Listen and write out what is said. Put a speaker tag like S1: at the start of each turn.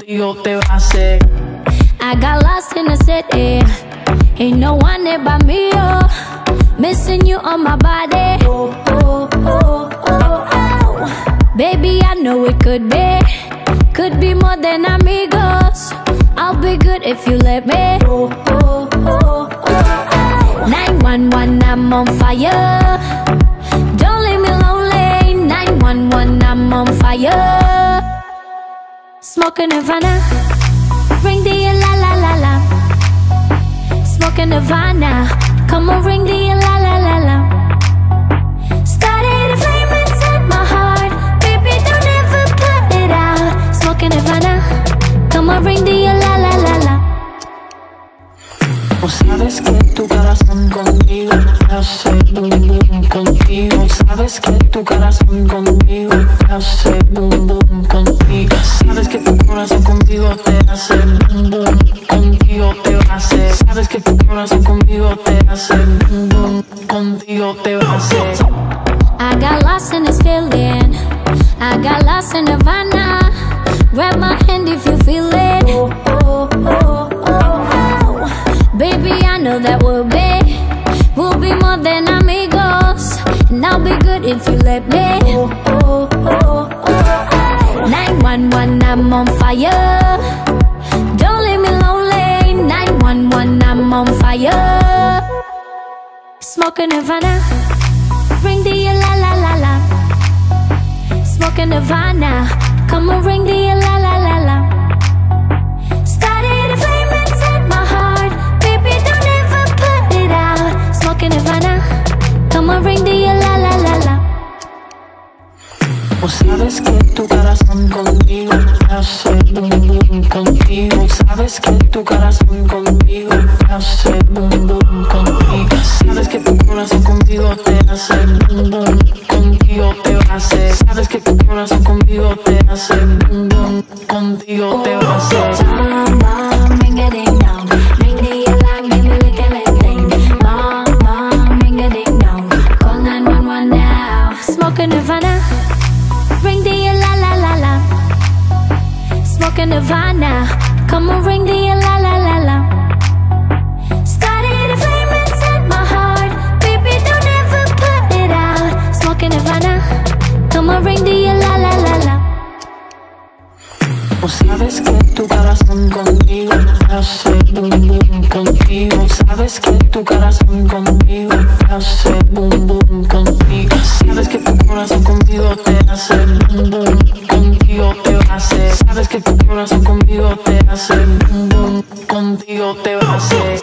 S1: contigo te va a hacer.
S2: I got lost in the city, ain't no one there but me, oh. Missing you on my body, oh, oh, oh, oh, oh. Baby, I know it could be more than amigos. I'll be good if you let me, oh, oh, oh, oh. 911, I'm on fire. Don't leave me lonely. 911, I'm on fire. Smoking Nirvana, ring the la la la la. Smoking Nirvana, come on, ring the la la la la. Started a flame inside my heart, baby, don't ever put it out. Smoking Nirvana, come on, ring the la la la la.
S1: Sabes que tu corazón conmigo hace boom boom contigo. Sabes que tu corazón conmigo hace boom boom contigo. Sabes que tu corazón contigo te hace boom boom contigo te va a hacer. Sabes que tu corazón conmigo te hace boom boom contigo te va a hacer.
S2: I got lost in this feeling, I got lost in Nirvana. Grab my hand if you feel it, oh, oh, oh, oh, oh. Baby, I know that we'll be more than amigos. And I'll be good if you let me, oh, oh, oh, oh. 911, I'm on fire. Don't leave me lonely. 911, I'm on fire. Smoking Nirvana, ring the la la la la. Smoking Nirvana, come on, ring the la la la la. Started a flame inside my heart, baby, don't ever put it out. Smoking Nirvana, come on, ring the la la la la.
S1: Sabes que tu corazón conmigo hace boom boom contigo. Sabes que tu corazón conmigo hace boom boom contigo. Sabes que tu corazón contigo te hace boom boom contigo te va a hacer. Sabes que tu corazón conmigo te hace boom boom contigo te va a hacer.
S2: Bam bam, ring a ding dong, ring the alarm, give me like a little thing. Bam bam, ring a ding dong, call 911 now. Smoking Nirvana, ring the la la la la. Smoking Nirvana, come on, ring the la la la la. Started a flame inside my heart, baby, don't ever put it out. Smoking Nirvana, come on, ring the la la la la.
S1: Sabes que tu corazón conmigo hace boom boom contigo. Sabes que tu corazón conmigo hace boom boom contigo. Sabes que tu corazón conmigo te hace boom boom contigo te va a hacer. Sabes que tu corazón conmigo te hace boom boom contigo te va a hacer.